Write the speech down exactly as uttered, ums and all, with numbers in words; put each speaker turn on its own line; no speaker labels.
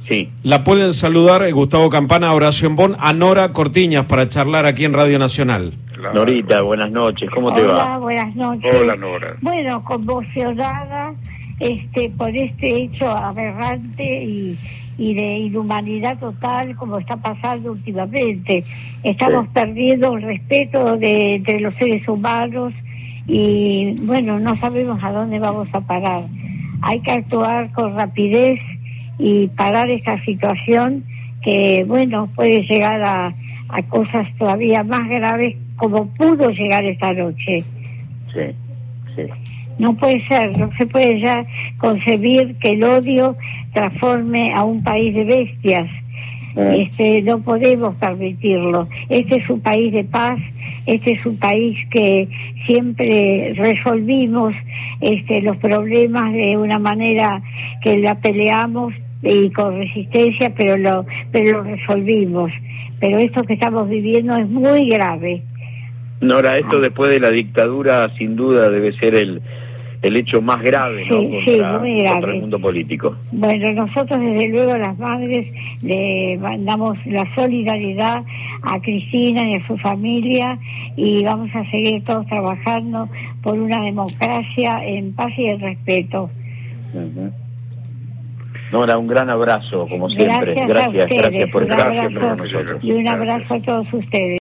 Sí.
La pueden saludar eh, Gustavo Campana, Horacio Bon, a Nora Cortiñas para charlar aquí en Radio Nacional.
Claro. Norita, buenas noches, ¿cómo te
Hola,
va?
Hola, buenas noches.
Hola, Nora.
Bueno, conmocionada este, por este hecho aberrante y, y de inhumanidad total como está pasando últimamente. Estamos sí. perdiendo el respeto de, entre los seres humanos y, bueno, no sabemos a dónde vamos a parar. Hay que actuar con rapidez y parar esta situación que, bueno, puede llegar a, a cosas todavía más graves como pudo llegar esta noche.
Sí, sí.
No puede ser, no se puede ya concebir que el odio transforme a un país de bestias. Eh. Este, no podemos permitirlo. Este es un país de paz, este es un país que siempre resolvimos este, los problemas de una manera que la peleamos y con resistencia, pero lo, pero lo resolvimos. Pero esto que estamos viviendo es muy grave.
Nora, esto después de la dictadura sin duda debe ser el el hecho más grave, ¿no?
Sí,
contra,
sí, muy grave.
Contra el mundo político.
Bueno, nosotros desde luego las madres le mandamos la solidaridad a Cristina y a su familia y vamos a seguir todos trabajando por una democracia en paz y en respeto.
Uh-huh. Nora, un gran abrazo, como siempre.
Gracias,
gracias,
a ustedes,
gracias por
un
estar
abrazo,
siempre con nosotros.
Y un abrazo a todos ustedes.